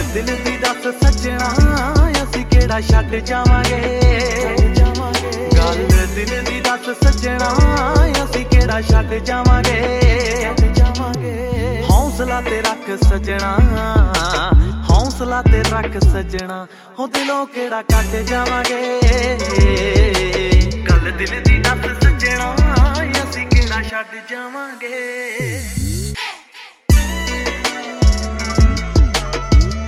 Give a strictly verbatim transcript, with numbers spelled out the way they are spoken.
दिल दी दस सजना असीं केड़ा छड्ड जावांगे। गल दिल दी दस सजना असीं केड़ा छड्ड जावांगे। हौसला ते रख सजना, हौसला ते रख सजना, हो दिलों केड़ा कट जावांगे। गल दिल दी दस